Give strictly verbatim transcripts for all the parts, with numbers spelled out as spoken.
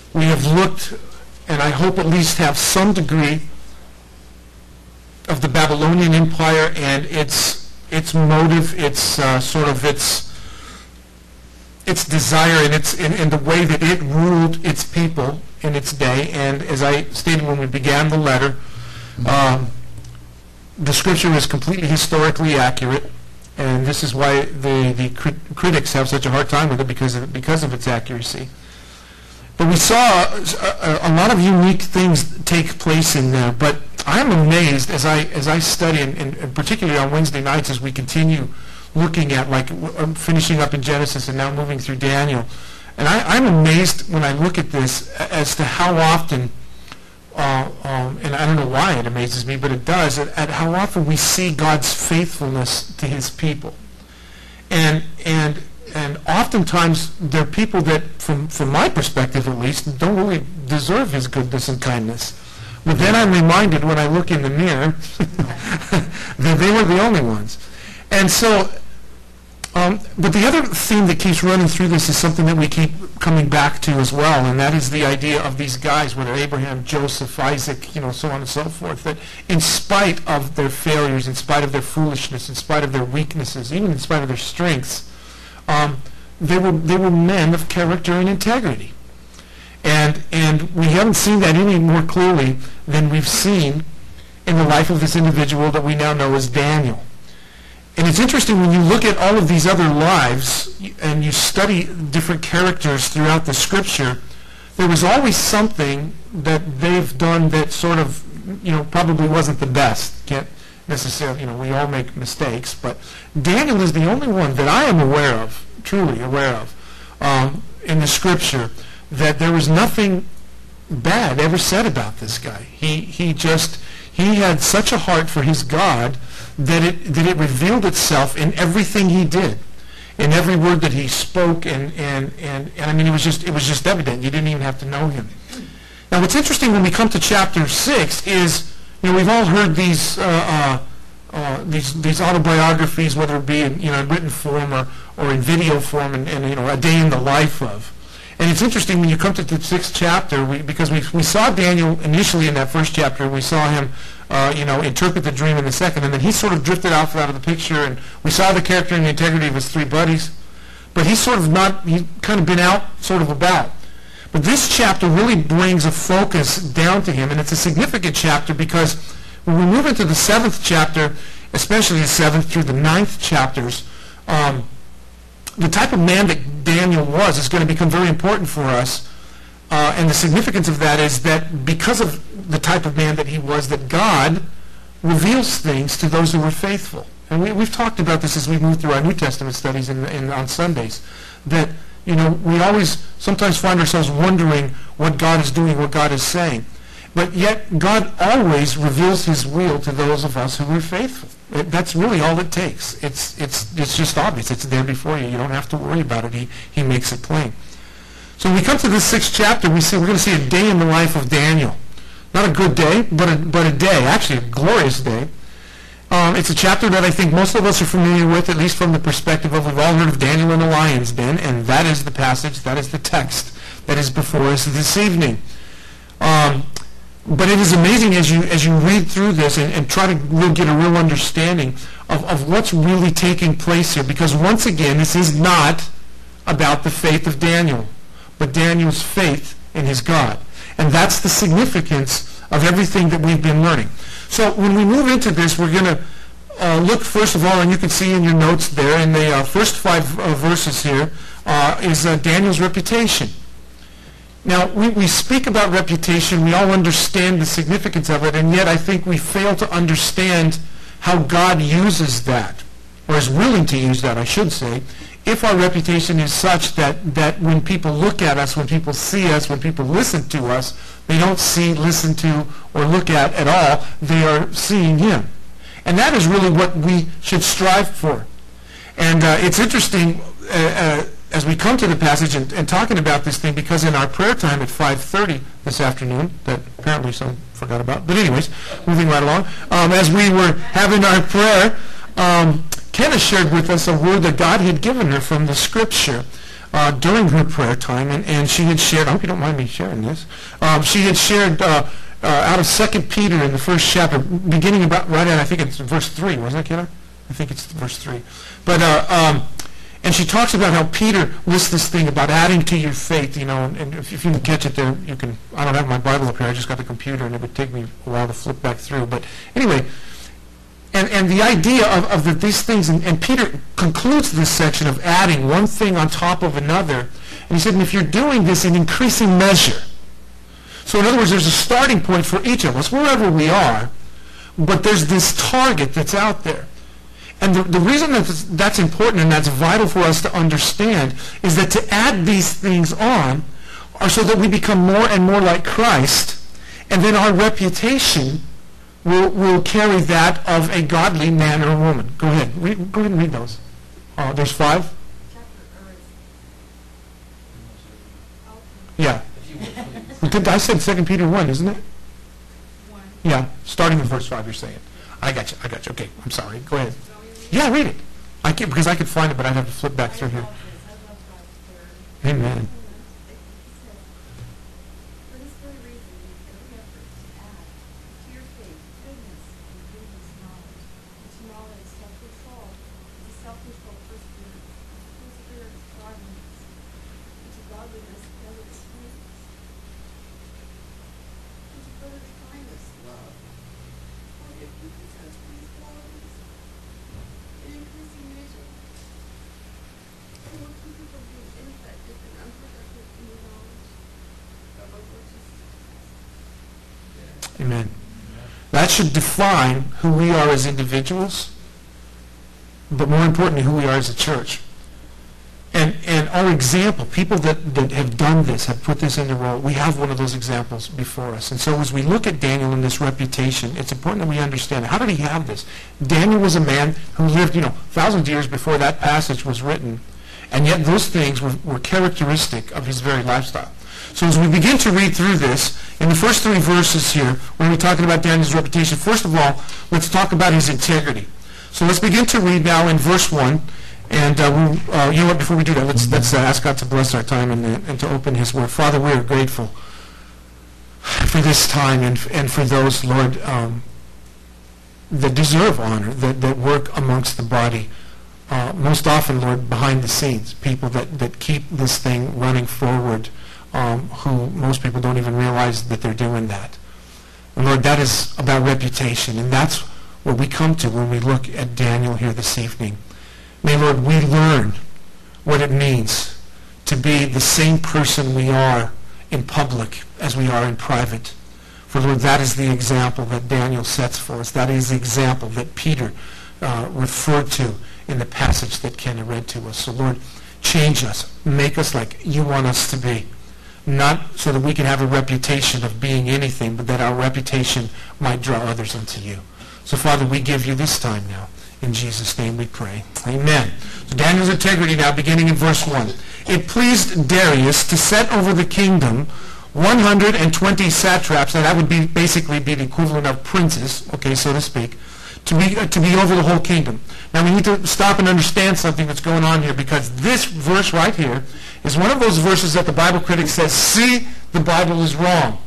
we have looked, and I hope at least have some degree of the Babylonian Empire and its its motive, its uh, sort of its its desire, and its in, in the way that it ruled its people in its day. And as I stated when we began the letter, um, the scripture is completely historically accurate, and this is why the the crit- critics have such a hard time with it, because of because of its accuracy. But we saw a, a lot of unique things take place in there. But I am amazed as I as I study, and, and particularly on Wednesday nights as we continue looking at, like, I'm finishing up in Genesis and now moving through Daniel. And I, I'm amazed when I look at this as to how often, uh, um, and I don't know why it amazes me, but it does, at, at how often we see God's faithfulness to his people. And and and oftentimes they're people that, from, from my perspective at least, don't really deserve his goodness and kindness. But then I'm reminded when I look in the mirror that they were the only ones. And so, um, but the other theme that keeps running through this is something that we keep coming back to as well, and that is the idea of these guys, whether Abraham, Joseph, Isaac, you know, so on and so forth, that in spite of their failures, in spite of their foolishness, in spite of their weaknesses, even in spite of their strengths, um, they were they were men of character and integrity. And and we haven't seen that any more clearly than we've seen in the life of this individual that we now know as Daniel. And it's interesting when you look at all of these other lives and you study different characters throughout the scripture, there was always something that they've done that sort of, you know, probably wasn't the best. Can't necessarily, you know, we all make mistakes, but Daniel is the only one that I am aware of, truly aware of, um, in the scripture, that there was nothing bad ever said about this guy. He he just he had such a heart for his God that it that it revealed itself in everything he did, in every word that he spoke, and and and, and I mean it was just it was just evident. You didn't even have to know him. Now, what's interesting when we come to chapter six is, you know, we've all heard these uh, uh, uh, these these autobiographies, whether it be in, you know, in written form or or in video form, and, and you know, a day in the life of. And it's interesting when you come to the sixth chapter, we, because we we saw Daniel initially in that first chapter. We saw him, uh, you know, interpret the dream in the second, and then he sort of drifted off out of the picture. And we saw the character and the integrity of his three buddies, but he's sort of not. He's kind of been out, sort of about. But this chapter really brings a focus down to him, and it's a significant chapter because when we move into the seventh chapter, especially the seventh through the ninth chapters, um, the type of man that Daniel was is going to become very important for us. Uh, and the significance of that is that because of the type of man that he was, that God reveals things to those who are faithful. And we, we've talked about this as we move through our New Testament studies in, in, on Sundays, that, you know, we always sometimes find ourselves wondering what God is doing, what God is saying. But yet God always reveals his will to those of us who are faithful. It, that's really all it takes. It's it's it's just obvious. It's there before you. You don't have to worry about it. He he makes it plain. So when we come to this sixth chapter, we see we're going to see a day in the life of Daniel. Not a good day, but a but a day, actually a glorious day. Um, it's a chapter that I think most of us are familiar with, at least from the perspective of, we've all heard of Daniel in the lion's den, and that is the passage, that is the text that is before us this evening. Um, But it is amazing as you as you read through this and, and try to really get a real understanding of, of what's really taking place here. Because once again, this is not about the faith of Daniel, but Daniel's faith in his God. And that's the significance of everything that we've been learning. So when we move into this, we're going to uh, look first of all, and you can see in your notes there, in the uh, first five uh, verses here, uh, is uh, Daniel's reputation. Now, we, we speak about reputation, we all understand the significance of it, and yet I think we fail to understand how God uses that, or is willing to use that, I should say, if our reputation is such that, that when people look at us, when people see us, when people listen to us, they don't see, listen to, or look at at all, they are seeing him. And that is really what we should strive for. And uh, it's interesting, uh, uh, as we come to the passage and, and talking about this thing, because in our prayer time at five thirty this afternoon, that apparently some forgot about, but anyways, moving right along, um, as we were having our prayer, um, Kenna shared with us a word that God had given her from the scripture uh, during her prayer time, and, and she had shared, I hope you don't mind me sharing this, um, she had shared uh, uh, out of Second Peter in the first chapter, beginning about right at, I think it's verse three, wasn't it, Kayla? I think it's verse three. But, uh, um, and she talks about how Peter lists this thing about adding to your faith, you know, and, and if, if you can catch it there, you can, I don't have my Bible up here, I just got the computer, and it would take me a while to flip back through. But anyway, and, and the idea of, of the, these things, and, and Peter concludes this section of adding one thing on top of another, and he said, and if you're doing this in increasing measure, so in other words, there's a starting point for each of us, wherever we are, but there's this target that's out there. And the, the reason that that's important and that's vital for us to understand is that to add these things on are so that we become more and more like Christ, and then our reputation will, will carry that of a godly man or woman. Go ahead. Read, go ahead and read those. Uh, there's five? Yeah. I said Second Peter one, isn't it? One. Yeah, starting with verse five, you're saying. I got you, I got you. Okay, I'm sorry. Go ahead. Yeah, read it. I can't, because I could find it, but I'd have to flip back through here. Amen. Amen. That should define who we are as individuals, but more importantly, who we are as a church. And and our example, people that, that have done this, have put this in the role, we have one of those examples before us. And so as we look at Daniel and this reputation, it's important that we understand, how did he have this? Daniel was a man who lived, you know, thousands of years before that passage was written, and yet those things were, were characteristic of his very lifestyle. So as we begin to read through this, in the first three verses here, when we're talking about Daniel's reputation, first of all, let's talk about his integrity. So let's begin to read now in verse one. And uh, we'll, uh, you know what, before we do that, let's, let's uh, ask God to bless our time and, uh, and to open his word. Father, we are grateful for this time and, and for those, Lord, um, that deserve honor, that, that work amongst the body. Uh, most often, Lord, behind the scenes, people that, that keep this thing running forward, um, who most people don't even realize that they're doing that. And Lord, that is about reputation, and that's what we come to when we look at Daniel here this evening. May, Lord, we learn what it means to be the same person we are in public as we are in private. For, Lord, that is the example that Daniel sets for us. That is the example that Peter uh, referred to in the passage that Ken read to us. So, Lord, change us. Make us like you want us to be. Not so that we can have a reputation of being anything, but that our reputation might draw others unto you. So, Father, we give you this time now. In Jesus' name we pray. Amen. So Daniel's integrity now, beginning in verse one. It pleased Darius to set over the kingdom one hundred twenty satraps, and that would be basically be the equivalent of princes, okay, so to speak, to be uh, to be over the whole kingdom. Now we need to stop and understand something that's going on here, because this verse right here is one of those verses that the Bible critic says, see, the Bible is wrong.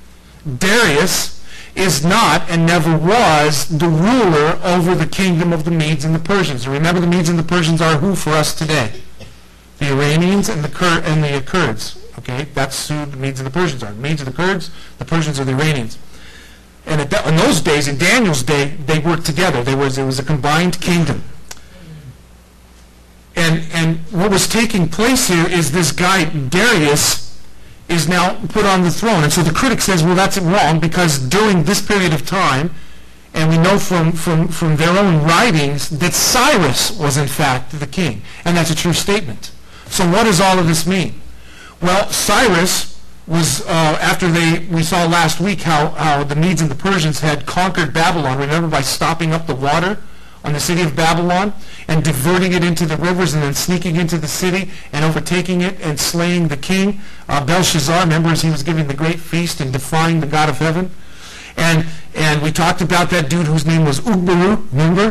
Darius is not and never was the ruler over the kingdom of the Medes and the Persians. And remember, the Medes and the Persians are who for us today? The Iranians and the Kur- and the Kurds. Okay, that's who the Medes and the Persians are. The Medes are the Kurds, the Persians are the Iranians. And at that, in those days, in Daniel's day, they worked together. There was, it was a combined kingdom. And, and what was taking place here is this guy, Darius, is now put on the throne. And so the critic says, well, that's wrong, because during this period of time, and we know from, from, from their own writings, that Cyrus was in fact the king. And that's a true statement. So what does all of this mean? Well, Cyrus was, uh, after they, we saw last week how, how the Medes and the Persians had conquered Babylon, remember, by stopping up the water on the city of Babylon and diverting it into the rivers and then sneaking into the city and overtaking it and slaying the king, uh, Belshazzar, remember, as he was giving the great feast and defying the God of heaven. And and we talked about that dude whose name was Ugbaru, remember?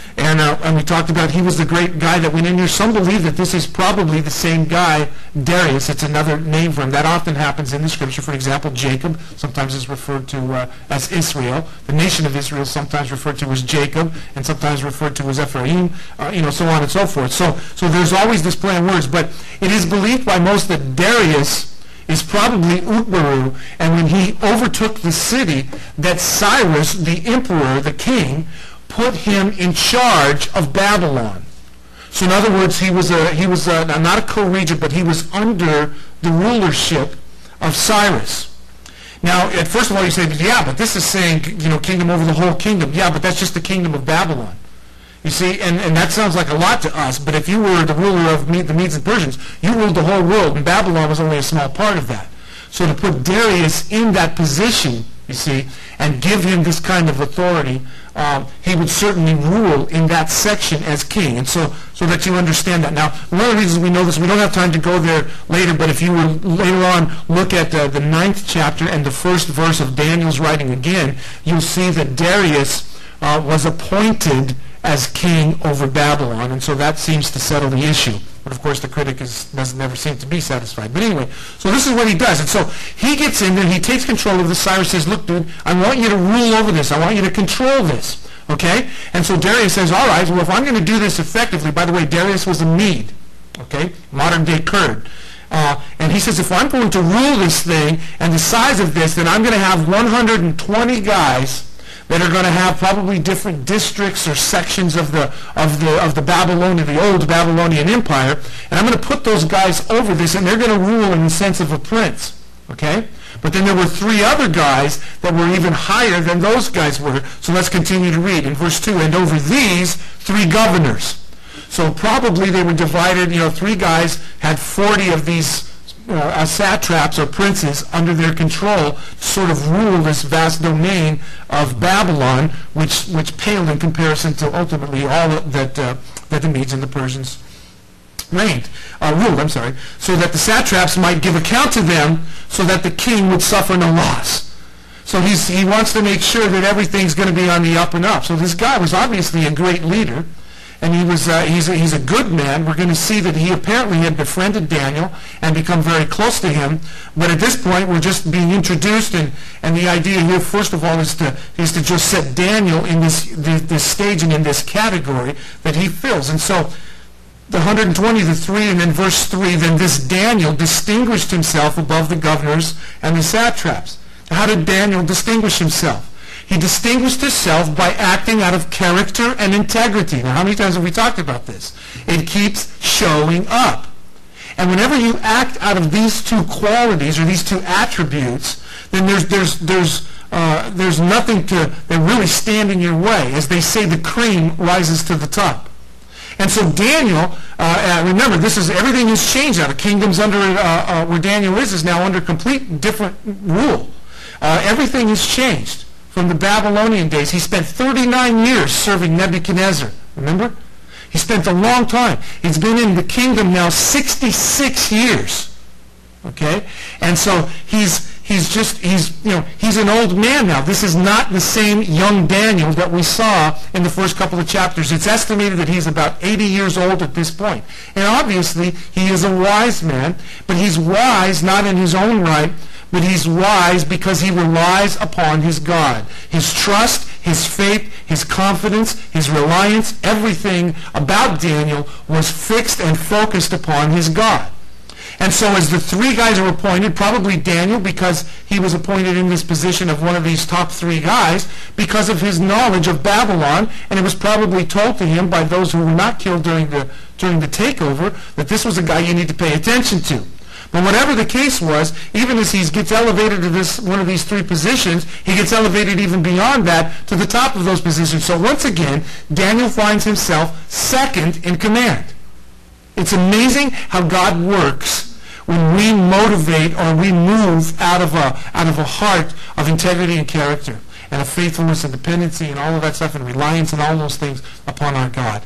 And, uh, and we talked about he was the great guy that went in here. Some believe that this is probably the same guy, Darius. It's another name for him. That often happens in the scripture. For example, Jacob sometimes is referred to uh, as Israel. The nation of Israel is sometimes referred to as Jacob, and sometimes referred to as Ephraim, uh, you know, so on and so forth. So, so there's always this play on words. But it is believed by most that Darius is probably Utbaru, and when he overtook the city, that Cyrus, the emperor, the king, put him in charge of Babylon. So in other words, he was a he was a, not a co-regent, but he was under the rulership of Cyrus. Now, at first of all, you say, yeah, but this is saying, you know, kingdom over the whole kingdom. Yeah, but that's just the kingdom of Babylon. You see, and, and that sounds like a lot to us, but if you were the ruler of the Medes and Persians, you ruled the whole world, and Babylon was only a small part of that. So to put Darius in that position, you see, and give him this kind of authority, um, he would certainly rule in that section as king. And so, so that you understand that. Now, one of the reasons we know this, we don't have time to go there later, but if you were later on look at uh, the ninth chapter and the first verse of Daniel's writing again, you'll see that Darius uh, was appointed as king over Babylon, and so that seems to settle the issue. But of course the critic is, doesn't never seem to be satisfied. But anyway, so this is what he does. And so he gets in there, he takes control of this. Cyrus says, look, dude, I want you to rule over this. I want you to control this. Okay? And so Darius says, all right, well, if I'm going to do this effectively, by the way, Darius was a Mede, okay, modern-day Kurd. Uh, and he says, if I'm going to rule this thing and the size of this, then I'm going to have one hundred twenty guys that are going to have probably different districts or sections of the of the of the Babylonian, the old Babylonian Empire, and I'm going to put those guys over this, and they're going to rule in the sense of a prince. Okay? But then there were three other guys that were even higher than those guys were. So let's continue to read in verse two. And over these, three governors. So probably they were divided. You know, three guys had forty of these Uh, satraps or princes under their control to sort of rule this vast domain of Babylon, which which paled in comparison to ultimately all that uh, that the Medes and the Persians reigned, uh, ruled. I'm sorry, so that the satraps might give account to them, so that the king would suffer no loss. So he's he wants to make sure that everything's going to be on the up and up. So this guy was obviously a great leader. And he was, uh, he's, a, he's a good man. We're going to see that he apparently had befriended Daniel and become very close to him. But at this point, we're just being introduced, and, and the idea here, first of all, is to, is to just set Daniel in this, this, this stage and in this category that he fills. And so the one hundred twenty, the three, and then verse three, then this Daniel distinguished himself above the governors and the satraps. How did Daniel distinguish himself? He distinguished himself by acting out of character and integrity. Now, how many times have we talked about this? It keeps showing up. And whenever you act out of these two qualities or these two attributes, then there's there's there's uh, there's nothing to that really stand in your way. As they say, the cream rises to the top. And so Daniel, uh, remember, this is everything has changed now. The kingdom's under uh, uh, where Daniel is is now under complete different rule. Uh, everything has changed. From the Babylonian days, he spent thirty-nine years serving Nebuchadnezzar. Remember? He spent a long time. He's been in the kingdom now sixty-six years. Okay? And so he's he's just he's you know he's an old man now. This is not the same young Daniel that we saw in the first couple of chapters. It's estimated that he's about eighty years old at this point. And obviously he is a wise man, but he's wise not in his own right, but he's wise because he relies upon his God. His trust, his faith, his confidence, his reliance, everything about Daniel was fixed and focused upon his God. And so as the three guys are appointed, probably Daniel, because he was appointed in this position of one of these top three guys, because of his knowledge of Babylon, and it was probably told to him by those who were not killed during the, during the takeover, that this was a guy you need to pay attention to. But whatever the case was, even as he gets elevated to this one of these three positions, he gets elevated even beyond that to the top of those positions. So once again, Daniel finds himself second in command. It's amazing how God works when we motivate or we move out of a out of a heart of integrity and character and of faithfulness and dependency and all of that stuff and reliance and all those things upon our God.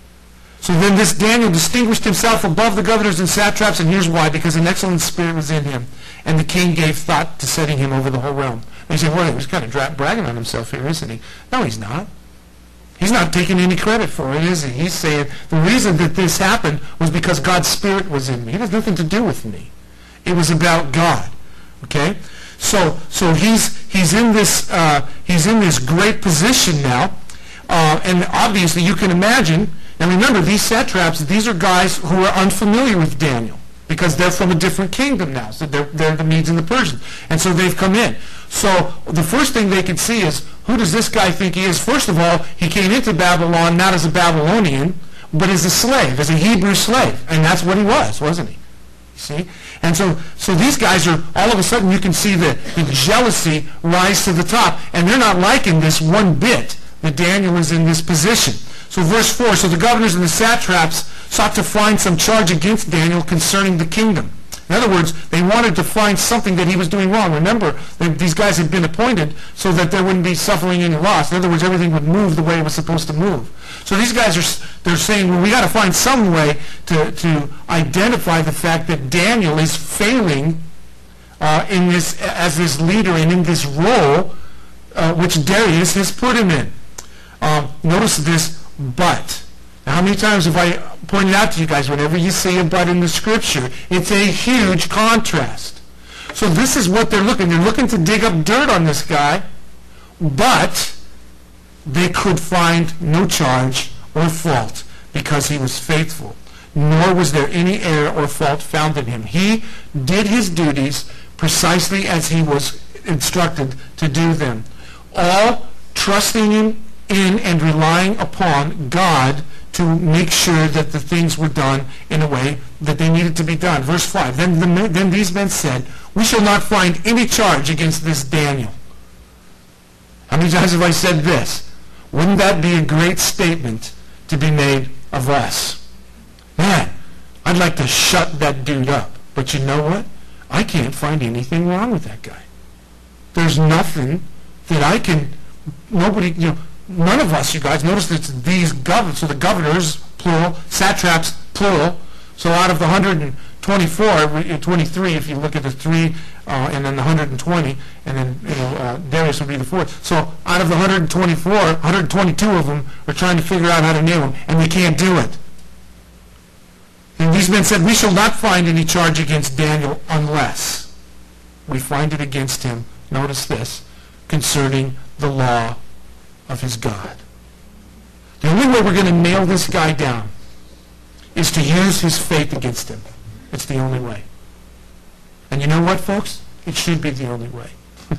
So then this Daniel distinguished himself above the governors and satraps, and here's why: because an excellent spirit was in him, and the king gave thought to setting him over the whole realm. And you say, well, he's kind of dra- bragging on himself here, isn't he? No, he's not. He's not taking any credit for it, is he? He's saying the reason that this happened was because God's Spirit was in me. It has nothing to do with me. It was about God. Okay? So, so he's he's in this uh, he's in this great position now, uh, and obviously you can imagine. And remember, these satraps, these are guys who are unfamiliar with Daniel because they're from a different kingdom now. So they're they're the Medes and the Persians, and so they've come in. So the first thing they could see is, who does this guy think he is? First of all, he came into Babylon not as a Babylonian, but as a slave, as a Hebrew slave, and that's what he was, wasn't he? See? And so, so these guys are, all of a sudden you can see the, the jealousy rise to the top, and they're not liking this one bit that Daniel is in this position. So verse four, so the governors and the satraps sought to find some charge against Daniel concerning the kingdom. In other words, they wanted to find something that he was doing wrong. Remember, these guys had been appointed so that there wouldn't be suffering any loss. In other words, everything would move the way it was supposed to move. So these guys are they're saying, well, we got to find some way to, to identify the fact that Daniel is failing uh, in this as this leader and in this role uh, which Darius has put him in. Um, notice this but. Now, how many times have I pointed out to you guys, whenever you see a but in the Scripture, it's a huge contrast. So this is what they're looking. They're looking to dig up dirt on this guy, but they could find no charge or fault because he was faithful, nor was there any error or fault found in him. He did his duties precisely as he was instructed to do them, all trusting him in and relying upon God to make sure that the things were done in a way that they needed to be done. Verse five, then, the, then these men said, we shall not find any charge against this Daniel. How many times have I said this? Wouldn't that be a great statement to be made of us? Man, I'd like to shut that dude up. But you know what? I can't find anything wrong with that guy. There's nothing that I can, nobody, you know, none of us, you guys, notice it's these governors, so the governors, plural, satraps, plural. So out of the one hundred twenty-four, twenty-three, if you look at the three, uh, and then the one hundred twenty, and then you know uh, Darius would be the fourth. So out of the one hundred twenty-four, one hundred twenty-two of them are trying to figure out how to name him, and they can't do it. And these men said, we shall not find any charge against Daniel unless we find it against him, notice this, concerning the law of his God. The only way we're going to nail this guy down is to use his faith against him. It's the only way. And you know what, folks? It should be the only way.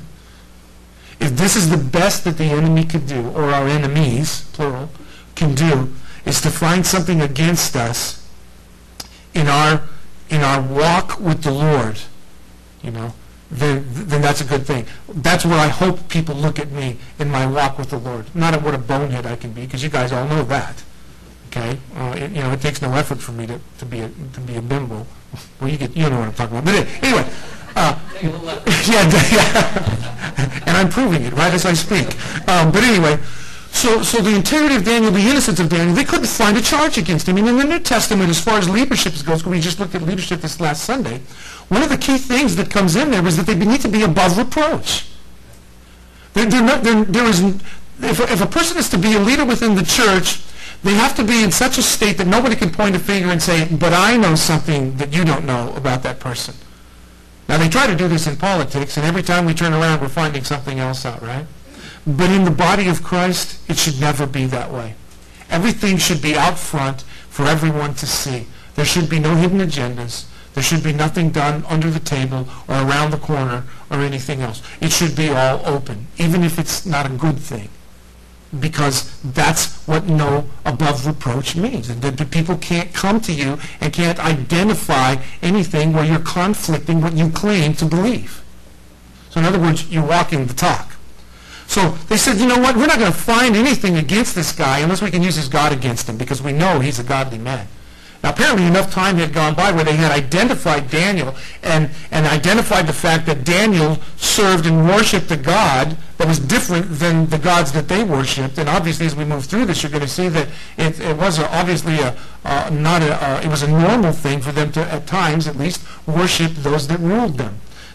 If this is the best that the enemy could do, or our enemies, plural, can do, is to find something against us in our in our walk with the Lord, you know, then, then that's a good thing. That's where I hope people look at me in my walk with the Lord. Not at what a bonehead I can be, because you guys all know that. Okay, uh, it, you know, it takes no effort for me to, to be a to be a bimbo. Well, you get you know what I'm talking about. But anyway, uh, yeah, yeah, and I'm proving it right as I speak. Um, but anyway, so so the integrity of Daniel, the innocence of Daniel, they couldn't find a charge against him. And in the New Testament, as far as leadership goes, we just looked at leadership this last Sunday. One of the key things that comes in there is that they need to be above reproach. They're, they're not, they're, there is, if, if a person is to be a leader within the church, they have to be in such a state that nobody can point a finger and say, but I know something that you don't know about that person. Now, they try to do this in politics, and every time we turn around, we're finding something else out, right? But in the body of Christ, it should never be that way. Everything should be out front for everyone to see. There should be no hidden agendas. There should be nothing done under the table or around the corner or anything else. It should be all open, even if it's not a good thing, because that's what no above reproach means. And that people can't come to you and can't identify anything where you're conflicting what you claim to believe. So in other words, you're walking the talk. So they said, you know what, we're not going to find anything against this guy unless we can use his God against him, because we know he's a godly man. Now, apparently enough time had gone by where they had identified Daniel and, and identified the fact that Daniel served and worshipped a God that was different than the gods that they worshipped. And obviously, as we move through this, you're going to see that it, it was a, obviously a, uh, not a, uh, it was a normal thing for them to, at times at least, worship those that ruled them.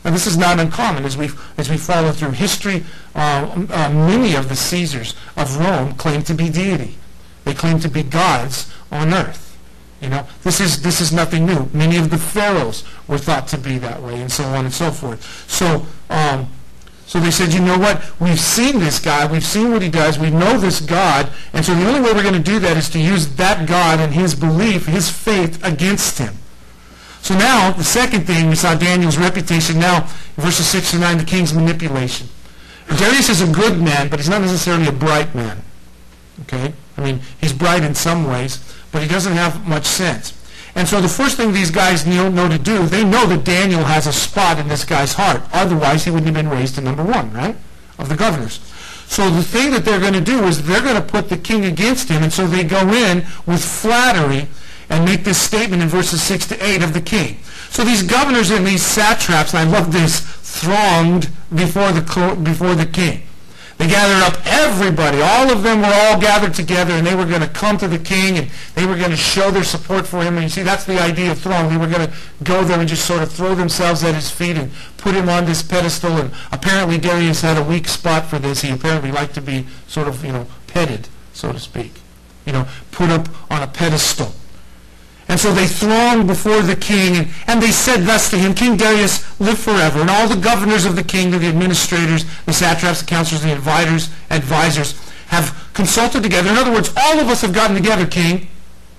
Now, this is not uncommon. As we as we follow through history, uh, uh, many of the Caesars of Rome claim to be deity. They claim to be gods on earth. You know, this is this is nothing new. Many of the pharaohs were thought to be that way, and so on and so forth. So, um, so they said, you know what? We've seen this guy. We've seen what he does. We know this God, and so the only way we're going to do that is to use that God and his belief, his faith, against him. So now, the second thing, we saw Daniel's reputation. Now, in verses six to nine, the king's manipulation. Darius is a good man, but he's not necessarily a bright man. Okay? I mean, he's bright in some ways, but he doesn't have much sense. And so the first thing these guys know, know to do, they know that Daniel has a spot in this guy's heart. Otherwise, he wouldn't have been raised to number one, right, of the governors. So the thing that they're going to do is they're going to put the king against him, and so they go in with flattery and make this statement in verses six to eight of the king. So these governors and these satraps, and I love this, thronged before the before the king. They gathered up everybody. All of them were all gathered together, and they were going to come to the king, and they were going to show their support for him. And you see, that's the idea of throng. They were going to go there and just sort of throw themselves at his feet and put him on this pedestal. And apparently Darius had a weak spot for this. He apparently liked to be sort of, you know, petted, so to speak. You know, put up on a pedestal. And so they thronged before the king, and, and they said thus to him, King Darius, live forever. And all the governors of the kingdom, the administrators, the satraps, the counselors, the advisors, advisors, have consulted together. In other words, all of us have gotten together, king.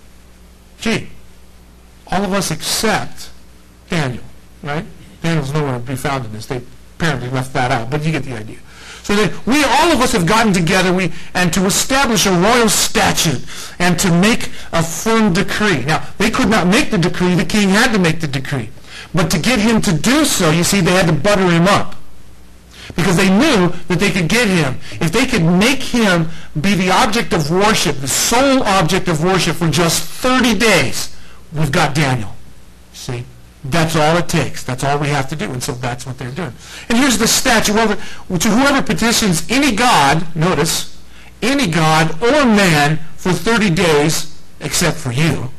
Gee, all of us except Daniel, right? Daniel's nowhere to be found in this. They apparently left that out, but you get the idea. So that we, all of us have gotten together we, and to establish a royal statute and to make a firm decree. Now, they could not make the decree. The king had to make the decree. But to get him to do so, you see, they had to butter him up. Because they knew that they could get him. If they could make him be the object of worship, the sole object of worship for just thirty days, we've got Daniel. See? That's all it takes. That's all we have to do. And so that's what they're doing. And here's the statute. To whoever petitions any god, notice, any god or man for thirty days, except for you.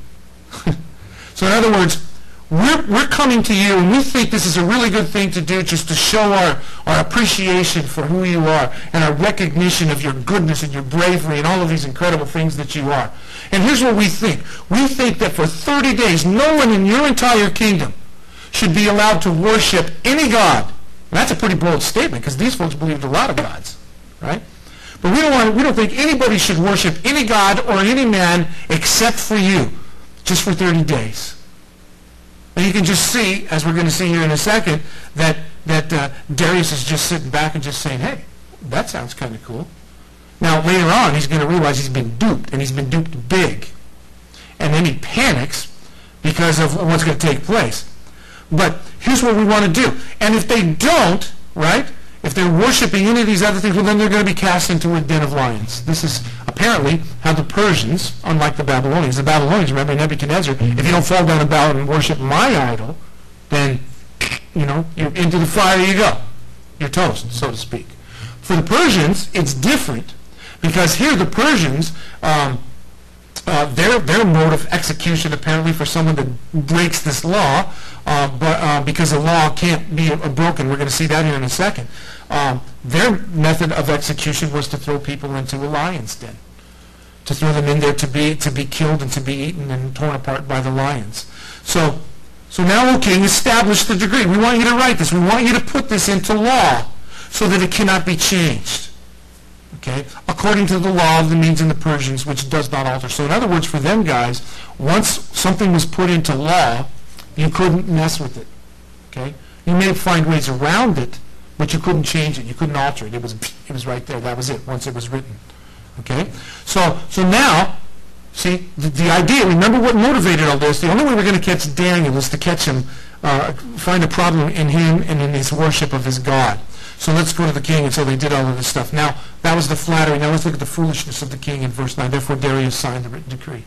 So in other words, we're, we're coming to you, and we think this is a really good thing to do just to show our, our appreciation for who you are and our recognition of your goodness and your bravery and all of these incredible things that you are. And here's what we think. We think that for thirty days, no one in your entire kingdom should be allowed to worship any god. And that's a pretty bold statement, because these folks believed a lot of gods, right? But we don't want, we don't think anybody should worship any god or any man except for you, just for thirty days. And you can just see, as we're going to see here in a second, that, that uh, Darius is just sitting back and just saying, hey, that sounds kind of cool. Now, later on, he's going to realize he's been duped, and he's been duped big. And then he panics because of what's going to take place. But here's what we want to do. And if they don't, right, if they're worshiping any of these other things, well, then they're going to be cast into a den of lions. This is apparently how the Persians, unlike the Babylonians, the Babylonians, remember Nebuchadnezzar, if you don't fall down and bow and worship my idol, then, you know, you're into the fire you go. You're toast, so to speak. For the Persians, it's different, because here the Persians, um, uh, their, their mode of execution apparently for someone that breaks this law, uh, but uh, because the law can't be uh, broken, we're going to see that here in a second, um, their method of execution was to throw people into a lion's den, to throw them in there to be to be killed and to be eaten and torn apart by the lions. So, so now, O king, establish the decree. We want you to write this. We want you to put this into law so that it cannot be changed. Okay? According to the law of the Medes and the Persians, which does not alter. So in other words, for them guys, once something was put into law, you couldn't mess with it. Okay? You may find ways around it, but you couldn't change it. You couldn't alter it. It was it was right there. That was it, once it was written. Okay? So so now, see, the, the idea, remember what motivated all this. The only way we're going to catch Daniel is to catch him, uh, find a problem in him and in his worship of his God. So let's go to the king, and so they did all of this stuff. Now, that was the flattery. Now let's look at the foolishness of the king in verse nine. Therefore Darius signed the written decree.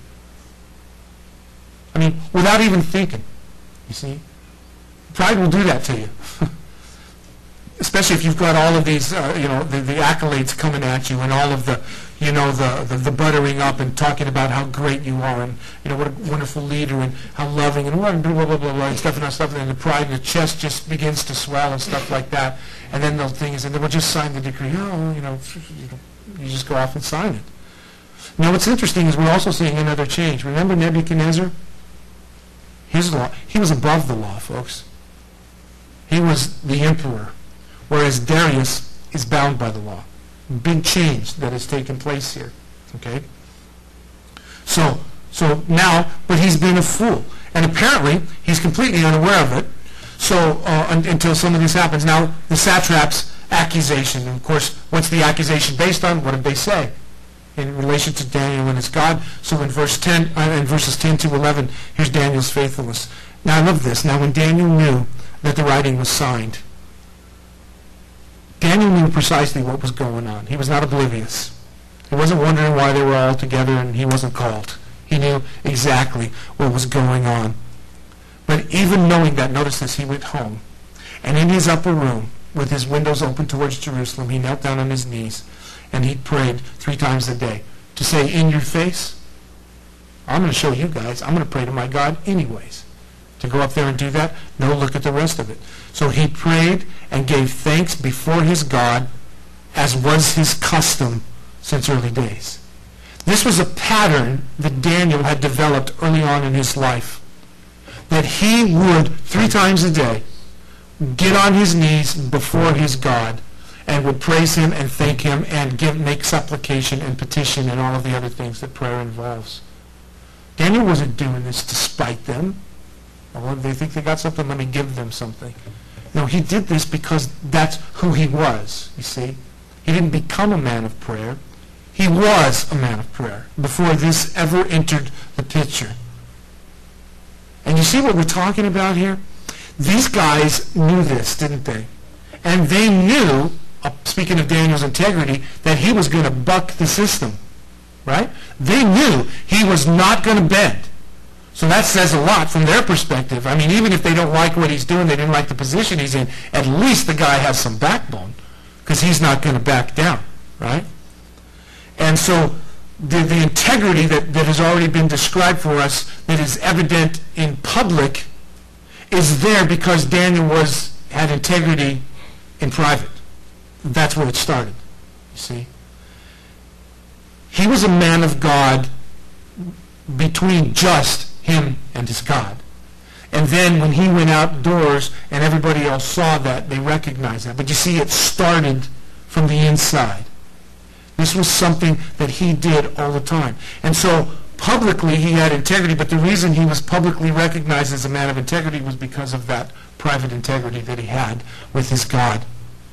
I mean, without even thinking, you see. Pride will do that to you. Especially if you've got all of these, uh, you know, the, the accolades coming at you and all of the, you know, the, the, the buttering up and talking about how great you are and, you know, what a wonderful leader and how loving and blah, blah, blah, blah, blah, and stuff and that stuff. And the pride in the chest just begins to swell and stuff like that. And then the thing is, and then we'll just sign the decree. Oh, you know, you just go off and sign it. Now, what's interesting is we're also seeing another change. Remember Nebuchadnezzar? His law, he was above the law, folks. He was the emperor, whereas Darius is bound by the law. Big change that has taken place here. Okay? So, so now, but he's been a fool. And apparently, he's completely unaware of it. So, uh, un until some of this happens. Now, the satrap's accusation. And of course, what's the accusation based on? What did they say? In relation to Daniel and his God. So in verse ten, uh, in verses ten to eleven, here's Daniel's faithfulness. Now I love this. Now when Daniel knew that the writing was signed, Daniel knew precisely what was going on. He was not oblivious. He wasn't wondering why they were all together and he wasn't called. He knew exactly what was going on. But even knowing that, notice this, he went home. And in his upper room, with his windows open towards Jerusalem, he knelt down on his knees and he prayed three times a day to say, in your face, I'm going to show you guys, I'm going to pray to my God anyways. To go up there and do that, no, look at the rest of it. So he prayed and gave thanks before his God, as was his custom since early days. This was a pattern that Daniel had developed early on in his life. That he would, three times a day, get on his knees before his God and would praise him and thank him and give, make supplication and petition and all of the other things that prayer involves. Daniel wasn't doing this to spite them. Oh, they think they got something, let me give them something. No, he did this because that's who he was, you see. He didn't become a man of prayer. He was a man of prayer before this ever entered the picture. And you see what we're talking about here? These guys knew this, didn't they? And they knew, uh, speaking of Daniel's integrity, that he was going to buck the system, right? They knew he was not going to bend. So that says a lot from their perspective. I mean, even if they don't like what he's doing, they didn't like the position he's in, at least the guy has some backbone, because he's not going to back down, right? And so the, the integrity that, that has already been described for us, that is evident in public, is there because Daniel was had integrity in private. That's where it started, you see. He was a man of God between just him and his God. And then when he went outdoors and everybody else saw that, they recognized that. But you see, it started from the inside. This was something that he did all the time. And so publicly he had integrity, but the reason he was publicly recognized as a man of integrity was because of that private integrity that he had with his God.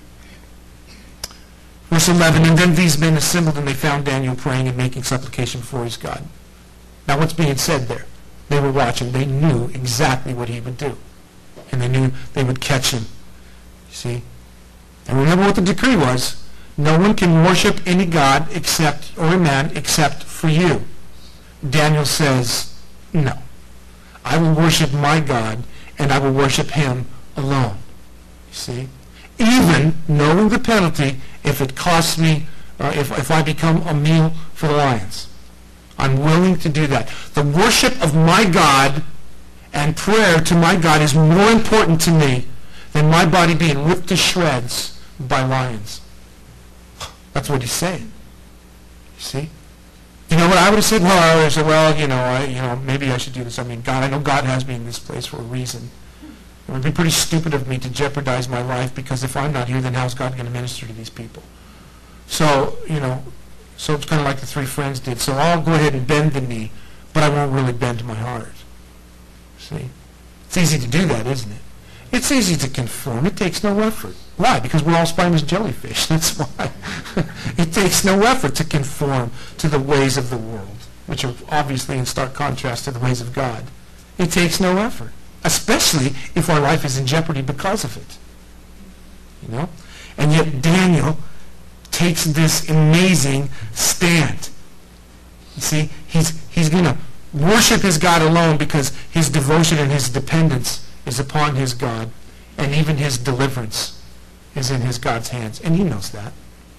Verse eleven, and then these men assembled and they found Daniel praying and making supplication before his God. Now what's being said there? They were watching. They knew exactly what he would do. And they knew they would catch him. You see? And remember what the decree was. No one can worship any god except, or a man, except for you. Daniel says, no. I will worship my God, and I will worship him alone. You see? Even knowing the penalty if it costs me, uh, if, if I become a meal for the lions. I'm willing to do that. The worship of my God and prayer to my God is more important to me than my body being ripped to shreds by lions. That's what he's saying. You see? You know what I would have said? Well, I would have said, well, you know, I, you know, maybe I should do this. I mean, God, I know God has me in this place for a reason. It would be pretty stupid of me to jeopardize my life, because if I'm not here, then how's God going to minister to these people? So, you know, so it's kind of like the three friends did. So I'll go ahead and bend the knee, but I won't really bend my heart. See? It's easy to do that, isn't it? It's easy to conform. It takes no effort. Why? Because we're all spineless jellyfish. That's why. It takes no effort to conform to the ways of the world, which are obviously in stark contrast to the ways of God. It takes no effort, especially if our life is in jeopardy because of it. You know? And yet Daniel takes this amazing stand. You see, he's, he's going to worship his God alone because his devotion and his dependence is upon his God, and even his deliverance is in his God's hands. And he knows that.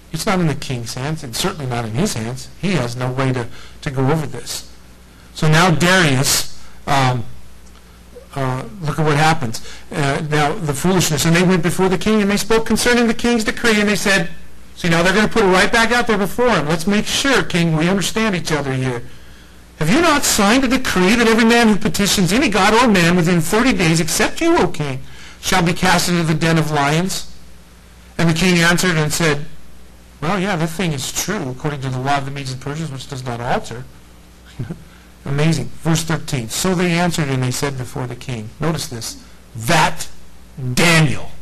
It's not in the king's hands, and certainly not in his hands. He has no way to, to go over this. So now Darius, um, uh, look at what happens. Uh, now the foolishness, and they went before the king, and they spoke concerning the king's decree, and they said, see, now they're going to put it right back out there before him. Let's make sure, king, we understand each other here. Have you not signed a decree that every man who petitions any god or man within thirty days, except you, O king, shall be cast into the den of lions? And the king answered and said, well, yeah, that thing is true, according to the law of the Medes and Persians, which does not alter. Amazing. Verse thirteen. So they answered and they said before the king, notice this, that Daniel.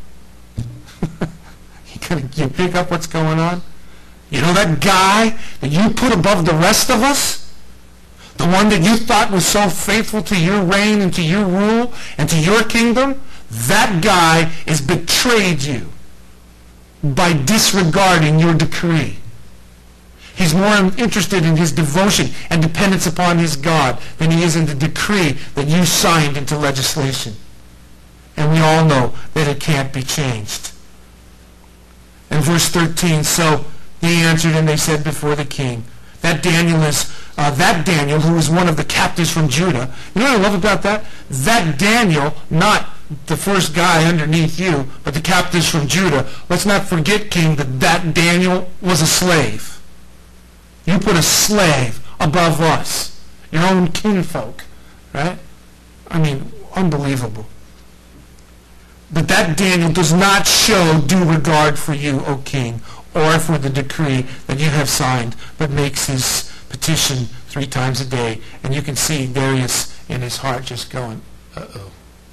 you, can, you pick up what's going on? You know that guy that you put above the rest of us? The one that you thought was so faithful to your reign and to your rule and to your kingdom? That guy has betrayed you by disregarding your decree. He's more interested in his devotion and dependence upon his God than he is in the decree that you signed into legislation. And we all know that it can't be changed. And verse thirteen, so they answered and they said before the king, that Daniel is, uh, that Daniel who is one of the captives from Judah. You know what I love about that? That Daniel, not the first guy underneath you, but the captives from Judah. Let's not forget, king, that that Daniel was a slave. You put a slave above us, your own kinfolk, right? I mean, unbelievable. But that Daniel does not show due regard for you, O king, or for the decree that you have signed, but makes his petition three times a day. And you can see Darius in his heart just going, uh-oh.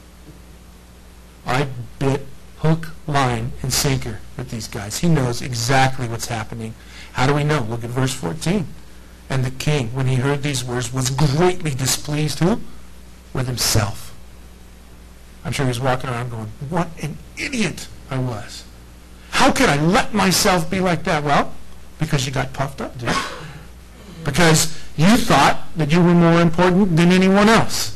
I bit hook, line, and sinker with these guys. He knows exactly what's happening. How do we know? Look at verse fourteen. And the king, when he heard these words, was greatly displeased, who? With himself. I'm sure he was walking around going, what an idiot I was. How could I let myself be like that? Well, because you got puffed up, dude. Because you thought that you were more important than anyone else.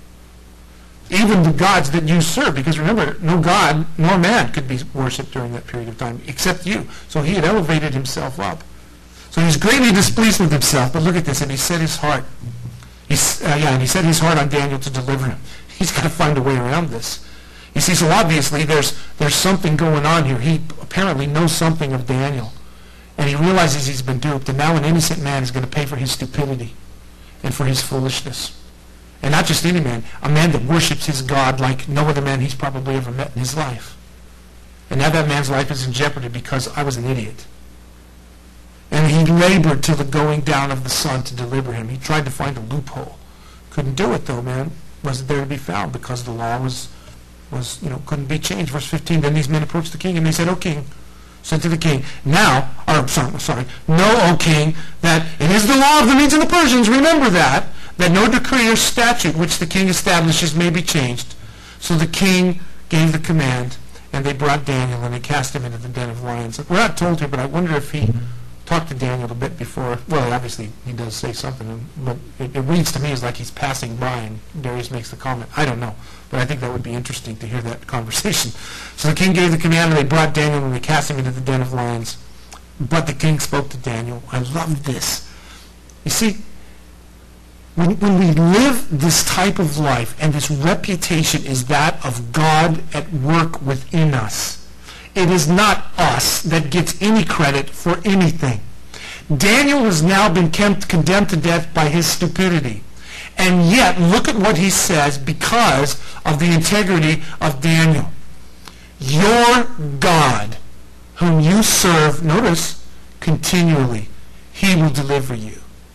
Even the gods that you serve, because remember, no god nor man could be worshipped during that period of time, except you. So he had elevated himself up. So he's greatly displeased with himself, but look at this, and he set his heart, he's, uh, yeah, and he set his heart on Daniel to deliver him. He's got to find a way around this. You see, so obviously there's, there's something going on here. He apparently knows something of Daniel, and he realizes he's been duped, and now an innocent man is going to pay for his stupidity and for his foolishness. And not just any man, a man that worships his God like no other man he's probably ever met in his life. And now that man's life is in jeopardy because I was an idiot. And he labored till the going down of the sun to deliver him. He tried to find a loophole. Couldn't do it though, man. Wasn't there to be found because the law was, was you know, couldn't be changed. Verse fifteen, then these men approached the king and they said, O king, said to the king, now, or sorry, sorry, know, O king, that it is the law of the Medes and the Persians, remember that, that no decree or statute which the king establishes may be changed. So the king gave the command, and they brought Daniel, and they cast him into the den of lions. We're not told here, but I wonder if he talked to Daniel a bit before. Well, obviously he does say something, but it, it reads to me as like he's passing by, and Darius makes the comment. I don't know, but I think that would be interesting to hear that conversation. So the king gave the command, and they brought Daniel, and they cast him into the den of lions. But the king spoke to Daniel. I love this. You see, When, when we live this type of life, and this reputation is that of God at work within us, it is not us that gets any credit for anything. Daniel has now been condemned to death by his stupidity. And yet, look at what he says because of the integrity of Daniel. Your God, whom you serve, notice, continually, he will deliver you.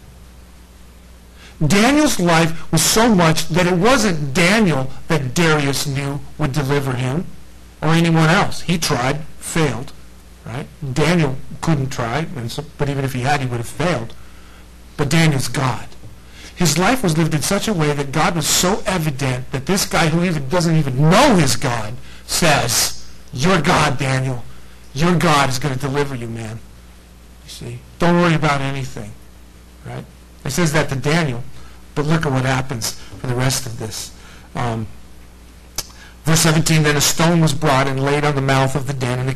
Daniel's life was so much that it wasn't Daniel that Darius knew would deliver him or anyone else. He tried, failed, right? Daniel couldn't try, and so, but even if he had, he would have failed. But Daniel's God. His life was lived in such a way that God was so evident that this guy who even doesn't even know his God says, your God, Daniel, your God is going to deliver you, man. You see? Don't worry about anything, right? It says that to Daniel, but look at what happens for the rest of this. Um, verse seventeen, then a stone was brought and laid on the mouth of the den, and the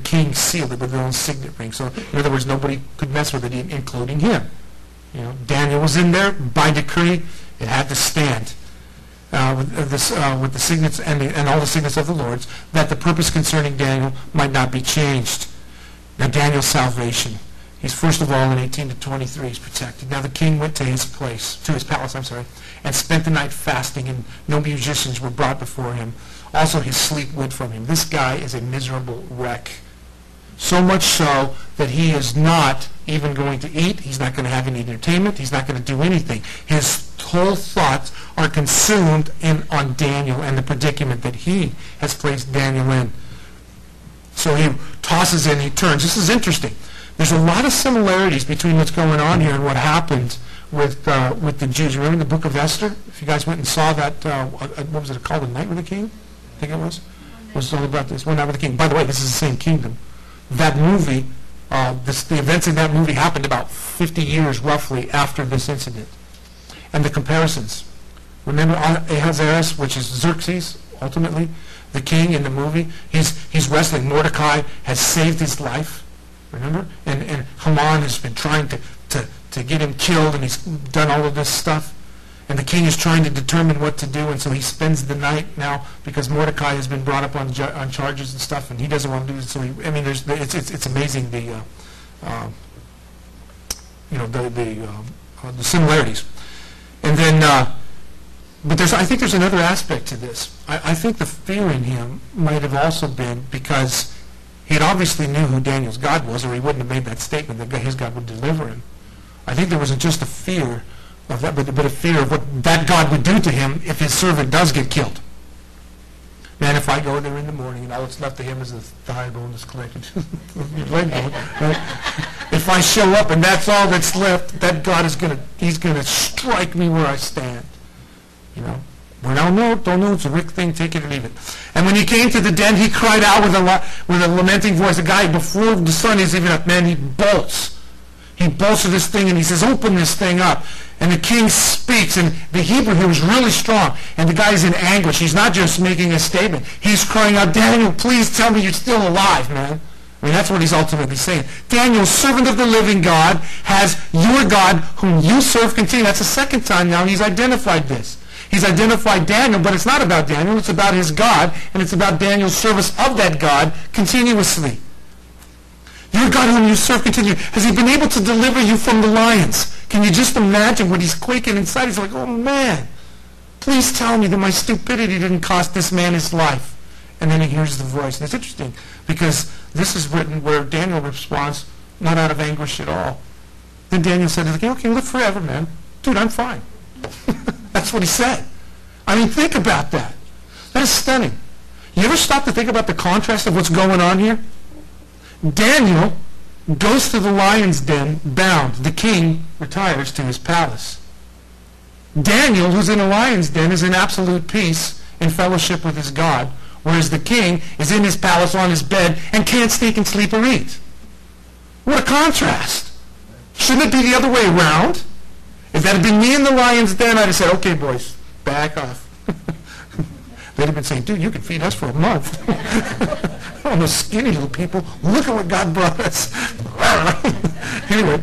king sealed it with their own signet ring. So in other words, nobody could mess with it, including him. You know, Daniel was in there by decree. It had to stand uh, with, uh, this, uh, with the signets and, the, and all the signets of the Lords, that the purpose concerning Daniel might not be changed. Now Daniel's salvation. He's first of all in eighteen to twenty-three. He's protected. Now the king went to his place, to his palace, I'm sorry, and spent the night fasting, and no musicians were brought before him. Also his sleep went from him. This guy is a miserable wreck. So much so that he is not even going to eat. He's not going to have any entertainment. He's not going to do anything. His whole thoughts are consumed in on Daniel and the predicament that he has placed Daniel in. So he tosses in, he turns. This is interesting. There's a lot of similarities between what's going on here and what happened with uh, with the Jews. Remember the book of Esther? If you guys went and saw that, uh, what was it called, The Night with the King? I think it was. It was all about this. One Night with the King. By the way, this is the same kingdom. That movie, uh, this, the events in that movie happened about fifty years roughly after this incident. And the comparisons. Remember Ahasuerus, which is Xerxes, ultimately, the king in the movie? He's, he's wrestling. Mordecai has saved his life. Remember? And, and Haman has been trying to, to, to get him killed, and he's done all of this stuff. And the king is trying to determine what to do, and so he spends the night now because Mordecai has been brought up on ju- on charges and stuff, and he doesn't want to do it. So he, I mean, there's it's it's, it's amazing the uh, uh, you know the the, uh, uh, the similarities. And then, uh, but there's I think there's another aspect to this. I, I think the fear in him might have also been because he had obviously knew who Daniel's God was, or he wouldn't have made that statement that his God would deliver him. I think there wasn't just a fear of that, but, but a fear of what that God would do to him if his servant does get killed. Man, if I go there in the morning and all that's left of him is the thigh bone that's collected, leg bone, right? If I show up and that's all that's left, that God is gonna he's gonna strike me where I stand. You know. We don't know, don't know, it's a Rick thing, take it or leave it. And when he came to the den, he cried out with a la- with a lamenting voice. The guy, before the sun is even up, man, he bolts. He bolts to this thing and he says, open this thing up. And the king speaks, and the Hebrew here was really strong. And the guy's in anguish. He's not just making a statement. He's crying out, Daniel, please tell me you're still alive, man. I mean, that's what he's ultimately saying. Daniel, servant of the living God, has your God whom you serve continue. That's the second time now he's identified this. He's identified Daniel, but it's not about Daniel. It's about his God, and it's about Daniel's service of that God continuously. Your God whom you serve continue. Has he been able to deliver you from the lions? Can you just imagine what he's quaking inside? He's like, oh man, please tell me that my stupidity didn't cost this man his life. And then he hears the voice. And it's interesting because this is written where Daniel responds not out of anguish at all. Then Daniel said, okay, okay, live forever, man. Dude, I'm fine. That's what he said. I mean, think about that. That is stunning. You ever stop to think about the contrast of what's going on here? Daniel goes to the lion's den bound. The king retires to his palace. Daniel, who's in a lion's den, is in absolute peace and fellowship with his God, whereas the king is in his palace on his bed and can't sneak and sleep or eat. What a contrast. Shouldn't it be the other way around? If that had been me in the lion's den, I'd have said, okay, boys, back off. They'd have been saying, dude, you can feed us for a month. Oh, those skinny little people. Look at what God brought us. Anyway.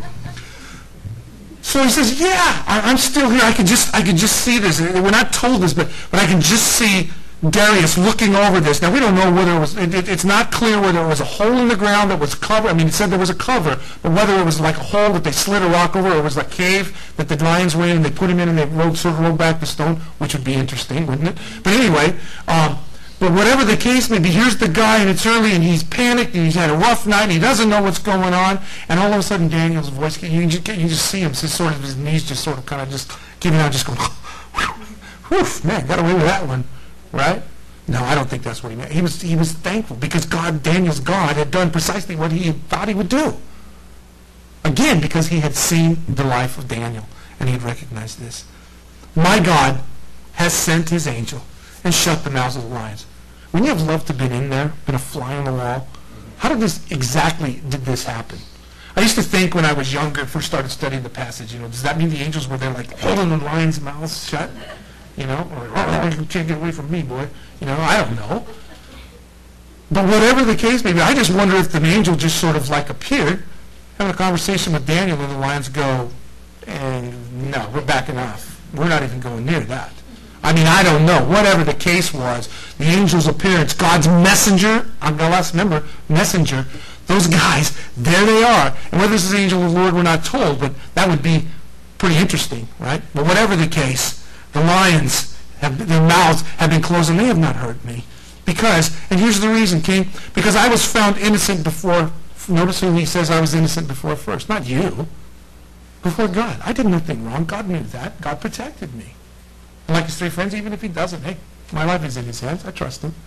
So he says, yeah, I, I'm still here. I can just I can just see this. We're not told this, but, but I can just see Darius looking over this. Now, we don't know whether it was, it, it, it's not clear whether it was a hole in the ground that was covered. I mean, it said there was a cover, but whether it was like a hole that they slid a rock over, or it was like a cave that the lions were in and they put him in and they rolled, sort of rolled back the stone, which would be interesting, wouldn't it? But anyway, um, but whatever the case may be, here's the guy, and it's early, and he's panicked, and he's had a rough night, and he doesn't know what's going on, and all of a sudden Daniel's voice, you can just, you can just see him, his, sort of, his knees just sort of kind of just giving out, just going, whew, man, got away with that one, right? No, I don't think that's what he meant. He was, he was thankful because God, Daniel's God, had done precisely what he thought he would do. Again, because he had seen the life of Daniel, and he had recognized this. My God has sent his angel and shut the mouths of the lions. Wouldn't you have loved to have been in there, been a fly on the wall? How did this, exactly did this happen? I used to think when I was younger, first started studying the passage, you know, does that mean the angels were there like holding the lions' mouths shut? You know, or, oh, you can't get away from me, boy. You know, I don't know. But whatever the case may be, I just wonder if the angel just sort of like appeared, having a conversation with Daniel, and the lions go, and no, we're backing off. We're not even going near that. I mean, I don't know. Whatever the case was, the angel's appearance, God's messenger, I'm the last member, messenger, those guys, there they are. And whether this is the angel of the Lord, we're not told, but that would be pretty interesting, right? But whatever the case, the lions, have, their mouths have been closed, and they have not hurt me. Because, and here's the reason, King, because I was found innocent before, notice who he says I was innocent before first, not you, before God. I did nothing wrong. God knew that. God protected me. And like his three friends, even if he doesn't, hey, my life is in his hands. I trust him.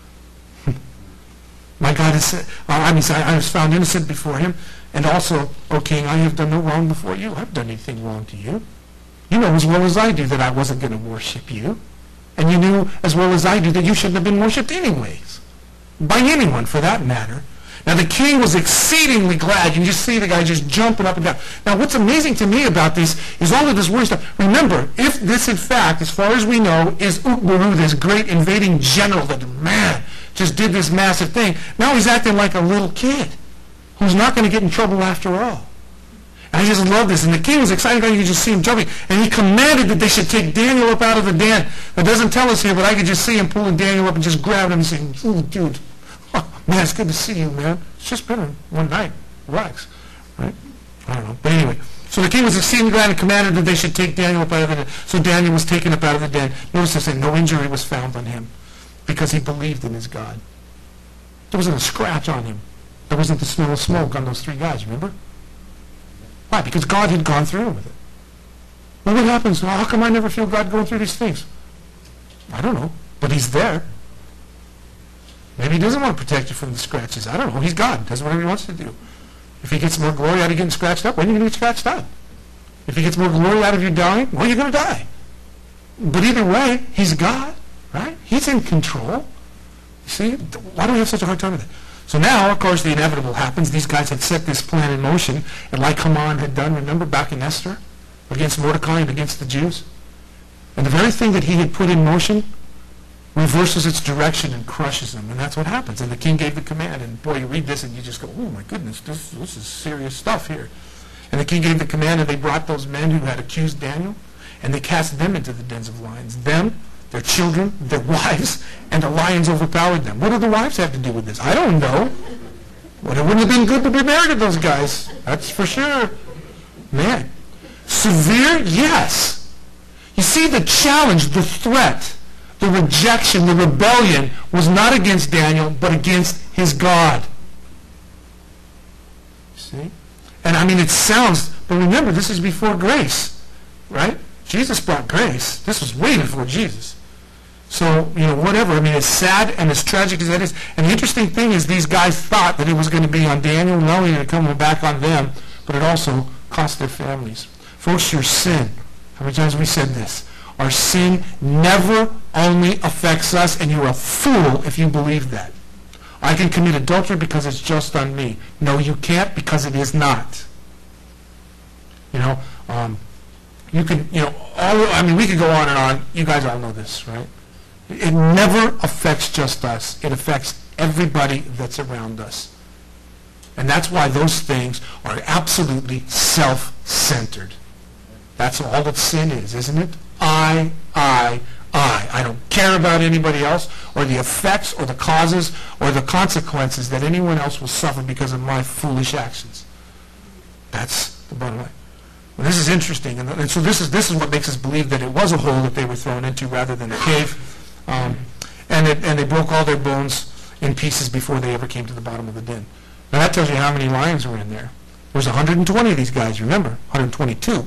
My God is, uh, I mean, I was found innocent before him, and also, O King, I have done no wrong before you. I haven't done anything wrong to you. You know as well as I do that I wasn't going to worship you. And you knew as well as I do that you shouldn't have been worshipped anyways. By anyone, for that matter. Now the king was exceedingly glad. You can just see the guy just jumping up and down. Now what's amazing to me about this is all of this worry stuff. Remember, if this in fact, as far as we know, is Ukburu, this great invading general that, man, just did this massive thing, now he's acting like a little kid who's not going to get in trouble after all. And I just love this. And the king was excited. You could just see him jumping. And he commanded that they should take Daniel up out of the den. That doesn't tell us here, but I could just see him pulling Daniel up and just grabbing him and saying, "Oh, dude, oh, man, it's good to see you, man. It's just been one night. Relax." Right? I don't know. But anyway, so the king was exceedingly glad and commanded that they should take Daniel up out of the den. So Daniel was taken up out of the den. Notice I said no injury was found on him because he believed in his God. There wasn't a scratch on him. There wasn't the smell of smoke on those three guys, remember? Why? Because God had gone through with it. Well, what happens? Well, how come I never feel God going through these things? I don't know. But he's there. Maybe he doesn't want to protect you from the scratches. I don't know. He's God. Does whatever he wants to do. If he gets more glory out of getting scratched up, when are you going to get scratched up? If he gets more glory out of you dying, well, you're going to die. But either way, he's God, right? He's in control. You see? Why do we have such a hard time with it? So now, of course, the inevitable happens. These guys had set this plan in motion, and like Haman had done, remember, back in Esther, against Mordecai and against the Jews? And the very thing that he had put in motion reverses its direction and crushes them, and that's what happens. And the king gave the command, and boy, you read this and you just go, oh my goodness, this, this is serious stuff here. And the king gave the command, and they brought those men who had accused Daniel, and they cast them into the dens of lions. Them, their children, their wives, and the lions overpowered them. What do the wives have to do with this? I don't know. But it wouldn't have been good to be married to those guys. That's for sure. Man. Severe? Yes. You see, the challenge, the threat, the rejection, the rebellion was not against Daniel, but against his God. See? And I mean, it sounds, but remember, this is before grace, right? Jesus brought grace. This was way before Jesus. So, you know, whatever. I mean, it's sad and as tragic as that is. And the interesting thing is these guys thought that it was going to be on Daniel, not only did it come back on them, but it also cost their families. Folks, your sin, how many times have we said this? Our sin never only affects us, and you're a fool if you believe that. I can commit adultery because it's just on me. No, you can't, because it is not. You know, um, you can, you know, all, I mean, we could go on and on. You guys all know this, right? It never affects just us. It affects everybody that's around us. And that's why those things are absolutely self-centered. That's all that sin is, isn't it? I, I, I. I don't care about anybody else or the effects or the causes or the consequences that anyone else will suffer because of my foolish actions. That's the bottom line. Well, this is interesting. And, and so this is, this is what makes us believe that it was a hole that they were thrown into rather than a cave. Um, and, it, and they broke all their bones in pieces before they ever came to the bottom of the den. Now that tells you how many lions were in there. There was one hundred twenty of these guys, remember? one hundred twenty-two.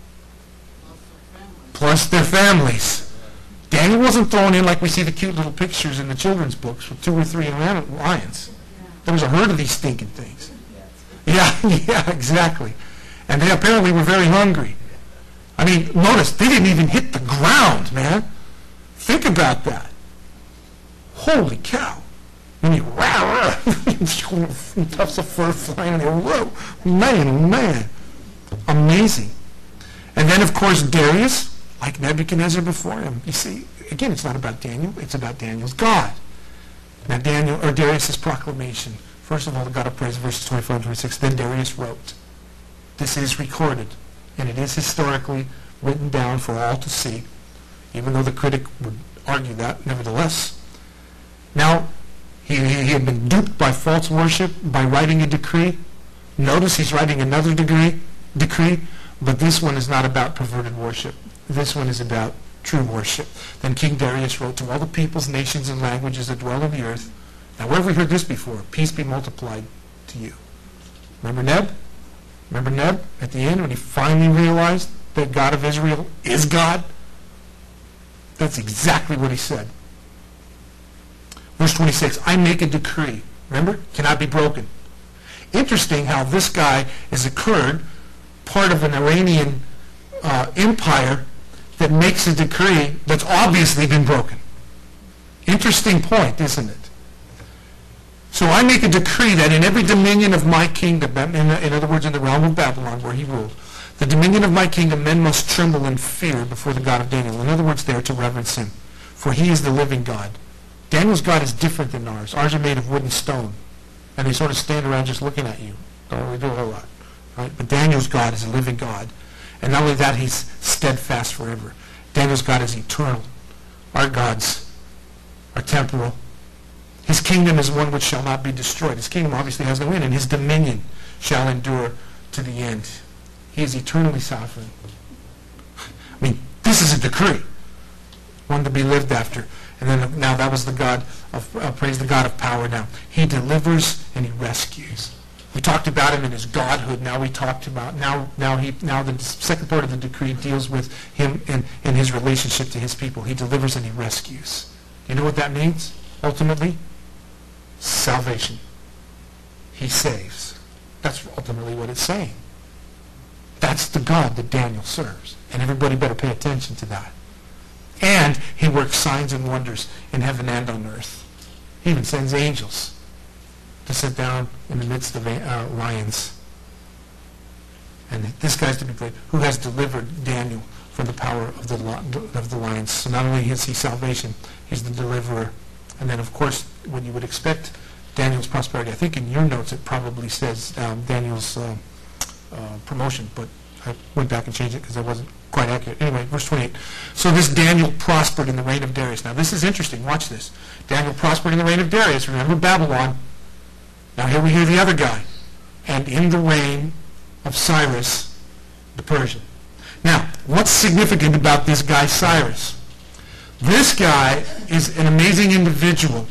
Plus their families. Daniel wasn't thrown in like we see the cute little pictures in the children's books with two or three lions. There was a herd of these stinking things. Yeah, yeah, exactly. And they apparently were very hungry. I mean, notice, they didn't even hit the ground, man. Think about that. Holy cow. And you, rah, rah, tufts of fur flying in there. Whoa, man, man. Amazing. And then, of course, Darius, like Nebuchadnezzar before him. You see, again, it's not about Daniel. It's about Daniel's God. Now Daniel, or Darius' proclamation. First of all, the God of praise, verses twenty-five and twenty-six. Then Darius wrote. This is recorded, and it is historically written down for all to see, even though the critic would argue that, nevertheless. Now, he, he had been duped by false worship by writing a decree. Notice he's writing another degree, decree, but this one is not about perverted worship. This one is about true worship. Then King Darius wrote to all the peoples, nations, and languages that dwell on the earth. Now, where have we heard this before? Peace be multiplied to you. Remember Neb? Remember Neb at the end when he finally realized that God of Israel is God? That's exactly what he said. Verse twenty-six, I make a decree. Remember? Cannot be broken. Interesting how this guy is occurred, part of an Iranian uh, empire that makes a decree that's obviously been broken. Interesting point, isn't it? So I make a decree that in every dominion of my kingdom, in, in other words, in the realm of Babylon where he ruled, the dominion of my kingdom, men must tremble in fear before the God of Daniel. In other words, they are to reverence him, for he is the living God. Daniel's God is different than ours. Ours are made of wood and stone, and they sort of stand around just looking at you. Don't really do a whole lot. Right? But Daniel's God is a living God. And not only that, he's steadfast forever. Daniel's God is eternal. Our gods are temporal. His kingdom is one which shall not be destroyed. His kingdom obviously has no end, and his dominion shall endure to the end. He is eternally sovereign. I mean, this is a decree, one to be lived after. And then now that was the God of, uh, praise the God of power now. He delivers and he rescues. We talked about him in his godhood. Now we talked about, now now he now the second part of the decree deals with him in, in his relationship to his people. He delivers and he rescues. You know what that means, ultimately? Salvation. He saves. That's ultimately what it's saying. That's the God that Daniel serves. And everybody better pay attention to that. And he works signs and wonders in heaven and on earth. He even sends angels to sit down in the midst of uh, lions. And this guy's to be praised, who has delivered Daniel from the power of the, of the lions. So not only is he salvation, he's the deliverer. And then, of course, what you would expect, Daniel's prosperity. I think in your notes it probably says um, Daniel's uh, uh, promotion, but I went back and changed it because I wasn't quite accurate. Anyway, verse twenty-eight. So this Daniel prospered in the reign of Darius. Now this is interesting. Watch this. Daniel prospered in the reign of Darius. Remember Babylon. Now here we hear the other guy. And in the reign of Cyrus the Persian. Now, what's significant about this guy Cyrus? This guy is an amazing individual.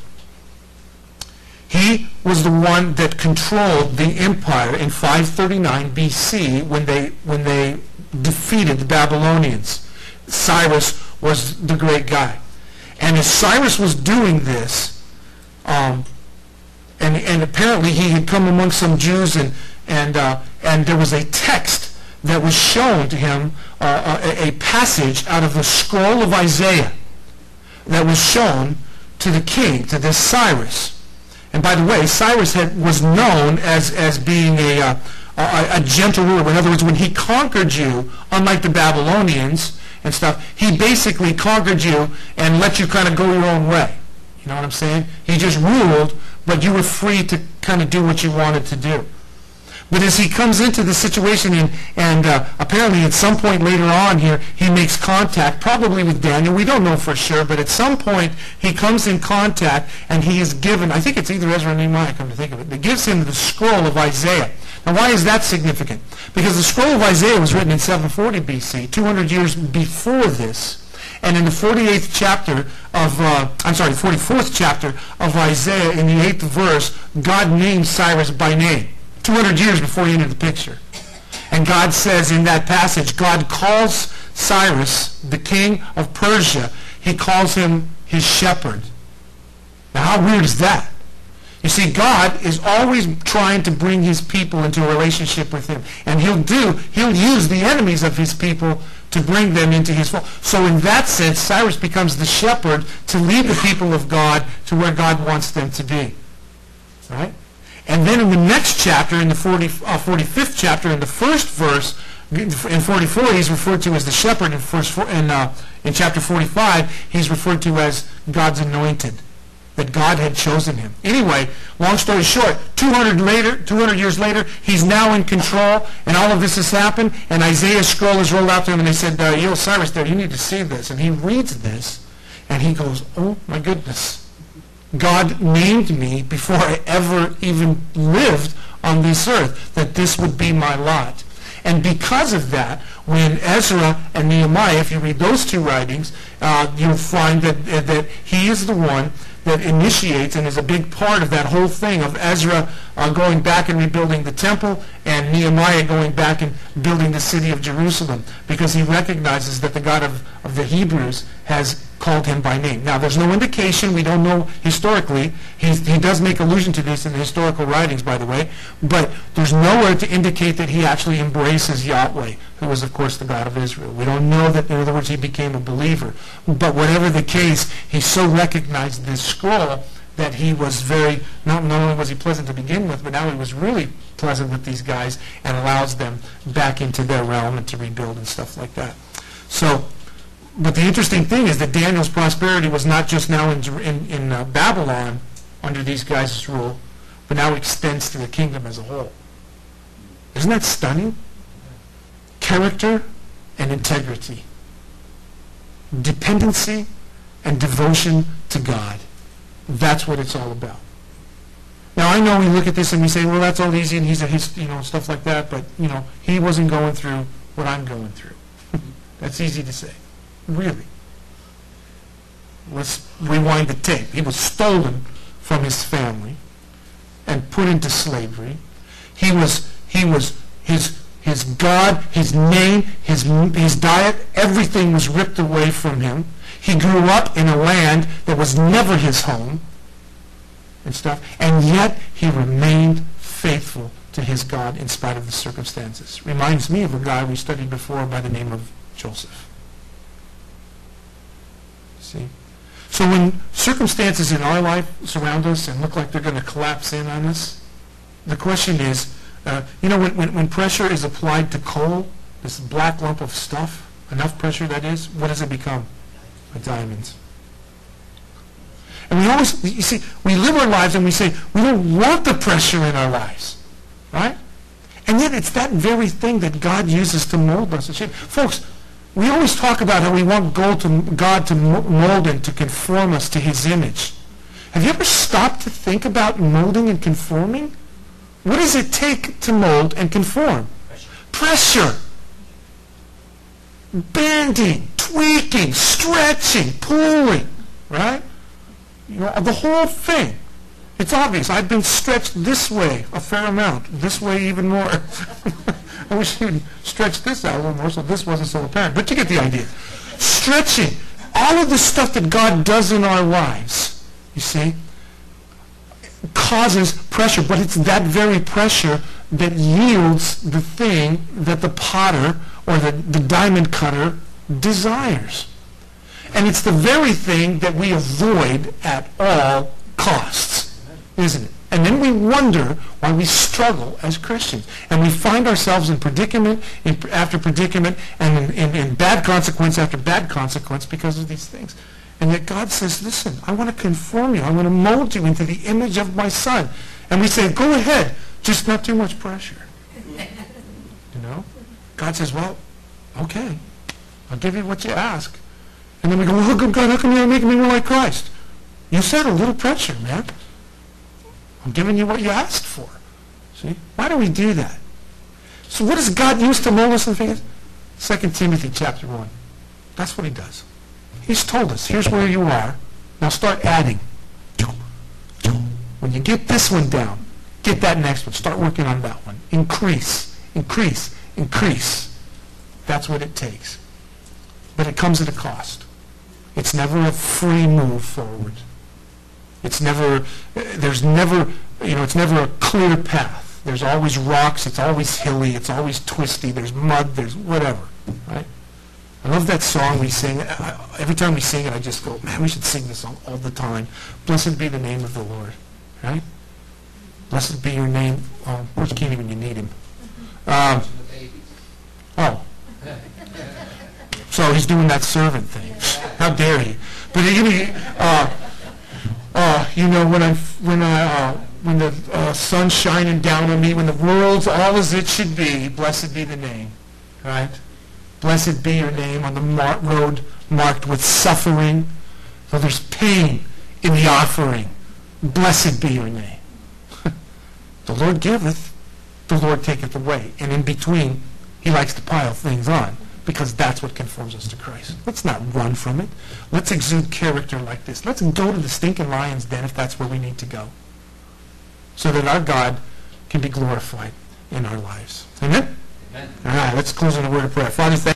He was the one that controlled the empire in five thirty-nine B C when they when they defeated the Babylonians. Cyrus was the great guy. And as Cyrus was doing this, um, and, and apparently he had come among some Jews, and, and, uh, and there was a text that was shown to him, uh, a, a passage out of the scroll of Isaiah that was shown to the king, to this Cyrus. And by the way, Cyrus had, was known as, as being a, uh, a, a gentle ruler. In other words, when he conquered you, unlike the Babylonians and stuff, he basically conquered you and let you kind of go your own way. You know what I'm saying? He just ruled, but you were free to kind of do what you wanted to do. But as he comes into the situation, and, and uh, apparently at some point later on here, he makes contact, probably with Daniel. We don't know for sure, but at some point he comes in contact, and he is given, I think it's either Ezra or Nehemiah, come to think of it, that gives him the scroll of Isaiah. Now why is that significant? Because the scroll of Isaiah was written in seven forty B C, two hundred years before this. And in the forty-eighth chapter of, uh, I'm sorry, forty-fourth chapter of Isaiah, in the eighth verse, God names Cyrus by name, two hundred years before he entered the picture. And God says in that passage, God calls Cyrus, the king of Persia, he calls him his shepherd. Now how weird is that? You see, God is always trying to bring his people into a relationship with him. And he'll do, he'll use the enemies of his people to bring them into his fold. So in that sense, Cyrus becomes the shepherd to lead the people of God to where God wants them to be. Right? And then in the next chapter, in the forty, uh, forty-fifth chapter, in the first verse, in forty-four, he's referred to as the shepherd. In, first, in, uh, in chapter forty-five, he's referred to as God's anointed. that God had chosen him. Anyway, long story short, two hundred later, two hundred years later, he's now in control, and all of this has happened, and Isaiah's scroll is rolled out to him, and they said, uh, yo, Cyrus, there, you need to see this. And he reads this, and he goes, oh my goodness. God named me before I ever even lived on this earth, that this would be my lot. And because of that, when Ezra and Nehemiah, if you read those two writings, uh, you'll find that, uh, that he is the one that initiates and is a big part of that whole thing of Ezra uh, going back and rebuilding the temple and Nehemiah going back and building the city of Jerusalem, because he recognizes that the God of, of the Hebrews has called him by name. Now, there's no indication, we don't know historically, He's, he does make allusion to this in the historical writings, by the way, but there's nowhere to indicate that he actually embraces Yahweh, who was, of course, the God of Israel. We don't know that, in other words, he became a believer. But whatever the case, he so recognized this scroll that he was very, not, not only was he pleasant to begin with, but now he was really pleasant with these guys and allows them back into their realm and to rebuild and stuff like that. So, but the interesting thing is that Daniel's prosperity was not just now in, in, in uh, Babylon under these guys' rule, but now extends to the kingdom as a whole. Isn't that stunning? Character and integrity. Dependency and devotion to God. That's what it's all about. Now, I know we look at this and we say, well, that's all easy, and he's a, he's, you know, stuff like that, but, you know, he wasn't going through what I'm going through. That's easy to say. Really. Let's rewind the tape. He was stolen from his family and put into slavery. He was, he was, his, his God, his name, his, his diet, everything was ripped away from him. He grew up in a land that was never his home and stuff, and yet he remained faithful to his God in spite of the circumstances. Reminds me of a guy we studied before by the name of Joseph. See? So when circumstances in our life surround us and look like they're going to collapse in on us, the question is, uh, you know, when, when, when pressure is applied to coal, this black lump of stuff, enough pressure that is, what does it become? A diamond. And we always, you see, we live our lives and we say, we don't want the pressure in our lives, right? And yet it's that very thing that God uses to mold us and shape. Folks, we always talk about how we want God to, God to mold and to conform us to his image. Have you ever stopped to think about molding and conforming? What does it take to mold and conform? Pressure. Pressure. Bending, tweaking, stretching, pulling, right? You know, the whole thing. It's obvious. I've been stretched this way a fair amount, this way even more. I wish you would stretch this out a little more so this wasn't so apparent. But you get the idea. Stretching. All of the stuff that God does in our lives, you see, causes pressure. But it's that very pressure that yields the thing that the potter or the, the diamond cutter desires. And it's the very thing that we avoid at all costs, isn't it? And then we wonder why we struggle as Christians. And we find ourselves in predicament in, after predicament and in, in, in bad consequence after bad consequence because of these things. And yet God says, listen, I want to conform you. I want to mold you into the image of my Son. And we say, go ahead, just not too much pressure. You know? God says, well, okay, I'll give you what you ask. And then we go, well, how come, God, how come you're making me more like Christ? You said a little pressure, man. I'm giving you what you asked for. See? Why do we do that? So what does God use to mold us in faith? Second Timothy chapter one. That's what he does. He's told us, here's where you are. Now start adding. When you get this one down, get that next one. Start working on that one. Increase, increase, increase. That's what it takes. But it comes at a cost. It's never a free move forward. It's never, there's never, you know, it's never a clear path. There's always rocks, it's always hilly, it's always twisty, there's mud, there's whatever, right? I love that song we sing. I, every time we sing it, I just go, man, we should sing this song all the time. Blessed be the name of the Lord, right? Blessed be your name. Oh, where's Keeney when you need him? Um, oh. So he's doing that servant thing. How dare he? But he, uh, uh, You know, when I, when I, uh, when the uh, sun's shining down on me, when the world's all as it should be, blessed be the name, right? Blessed be your name on the mar- road marked with suffering. So there's pain in the offering. Blessed be your name. The Lord giveth, the Lord taketh away. And in between, he likes to pile things on, because that's what conforms us to Christ. Let's not run from it. Let's exude character like this. Let's go to the stinking lion's den if that's where we need to go, so that our God can be glorified in our lives. Amen? Amen. All right, let's close in a word of prayer. Father, thank